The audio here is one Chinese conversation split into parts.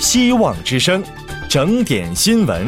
希望之声，整点新闻。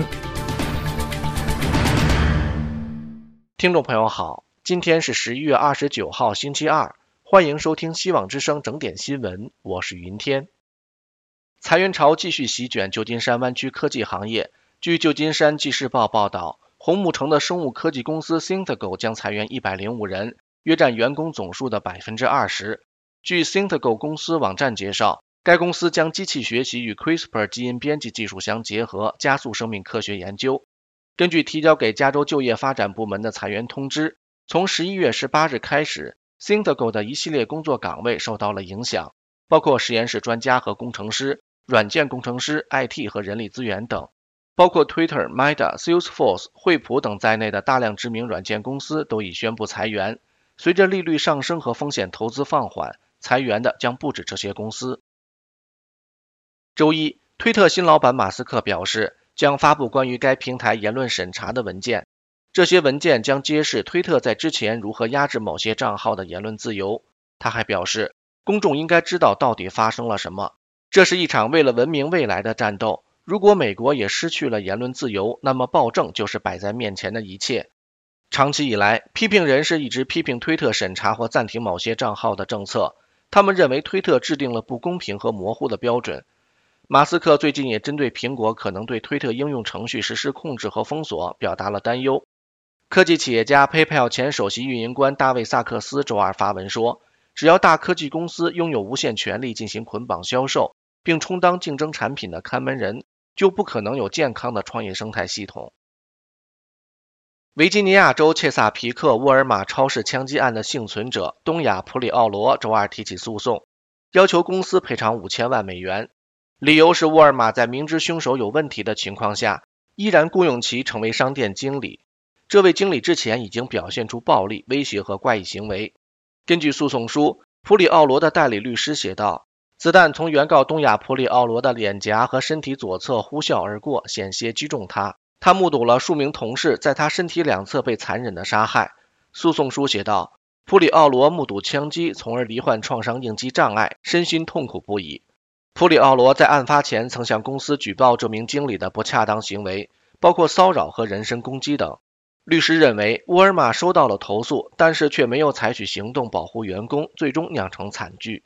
听众朋友好，今天是11月29号星期二，欢迎收听希望之声整点新闻，我是云天。裁员潮继续席卷旧金山湾区科技行业。据旧金山纪事报报道，红木城的生物科技公司 Synthego 将裁员105人，约占员工总数的 20%。据 Synthego 公司网站介绍，该公司将机器学习与 CRISPR 基因编辑技术相结合，加速生命科学研究。根据提交给加州就业发展部门的裁员通知，从11月18日开始， Synthego 的一系列工作岗位受到了影响，包括实验室专家和工程师、软件工程师、IT 和人力资源等。包括 Twitter、Meta、Salesforce、惠普等在内的大量知名软件公司都已宣布裁员。随着利率上升和风险投资放缓，裁员的将不止这些公司。周一，推特新老板马斯克表示，将发布关于该平台言论审查的文件。这些文件将揭示推特在之前如何压制某些账号的言论自由。他还表示，公众应该知道到底发生了什么。这是一场为了文明未来的战斗。如果美国也失去了言论自由，那么暴政就是摆在面前的一切。长期以来，批评人士一直批评推特审查或暂停某些账号的政策，他们认为推特制定了不公平和模糊的标准。马斯克最近也针对苹果可能对推特应用程序实施控制和封锁表达了担忧。科技企业家 PayPal 前首席运营官大卫·萨克斯周二发文说，只要大科技公司拥有无限权力进行捆绑销售，并充当竞争产品的看门人，就不可能有健康的创业生态系统。维吉尼亚州切萨皮克沃尔玛超市枪击案的幸存者东亚普里奥罗周二提起诉讼，要求公司赔偿5000万美元。理由是沃尔玛在明知凶手有问题的情况下，依然雇佣其成为商店经理。这位经理之前已经表现出暴力、威胁和怪异行为。根据诉讼书，普里奥罗的代理律师写道，子弹从原告东亚普里奥罗的脸颊和身体左侧呼啸而过，险些击中他。他目睹了数名同事在他身体两侧被残忍地杀害。诉讼书写道，普里奥罗目睹枪击，从而罹患创伤应激障碍，身心痛苦不已。普里奥罗在案发前曾向公司举报这名经理的不恰当行为，包括骚扰和人身攻击等。律师认为，沃尔玛收到了投诉，但是却没有采取行动保护员工，最终酿成惨剧。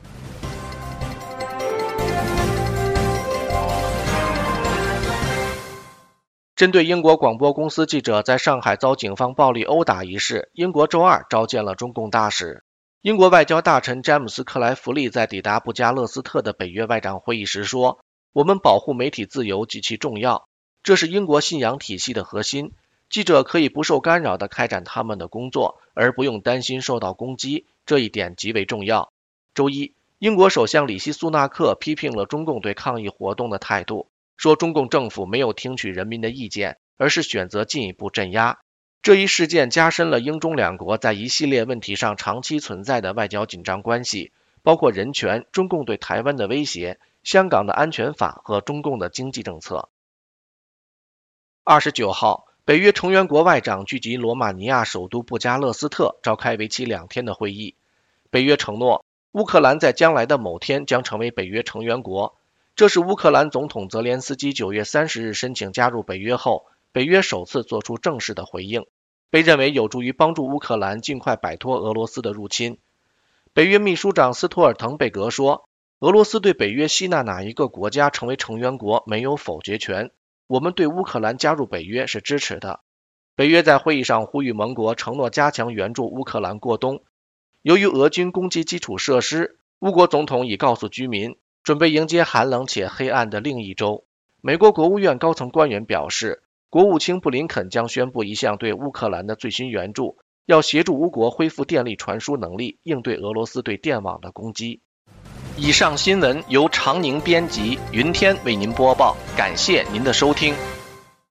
针对英国广播公司记者在上海遭警方暴力殴打一事，英国周二召见了中共大使。英国外交大臣詹姆斯·克莱弗利在抵达布加勒斯特的北约外长会议时说，我们保护媒体自由极其重要，这是英国信仰体系的核心，记者可以不受干扰地开展他们的工作，而不用担心受到攻击，这一点极为重要。周一，英国首相里希·苏纳克批评了中共对抗议活动的态度，说中共政府没有听取人民的意见，而是选择进一步镇压。这一事件加深了英中两国在一系列问题上长期存在的外交紧张关系，包括人权、中共对台湾的威胁、香港的安全法和中共的经济政策。29号，北约成员国外长聚集罗马尼亚首都布加勒斯特，召开为期2天的会议。北约承诺，乌克兰在将来的某天将成为北约成员国。这是乌克兰总统泽连斯基9月30日申请加入北约后，北约首次做出正式的回应，被认为有助于帮助乌克兰尽快摆脱俄罗斯的入侵。北约秘书长斯托尔滕贝格说，俄罗斯对北约吸纳哪一个国家成为成员国没有否决权，我们对乌克兰加入北约是支持的。北约在会议上呼吁盟国承诺加强援助乌克兰过冬。由于俄军攻击基础设施，乌国总统已告诉居民，准备迎接寒冷且黑暗的另一周。美国国务院高层官员表示，国务卿布林肯将宣布一项对乌克兰的最新援助，要协助乌国恢复电力传输能力，应对俄罗斯对电网的攻击。以上新闻由常宁编辑，云天为您播报，感谢您的收听。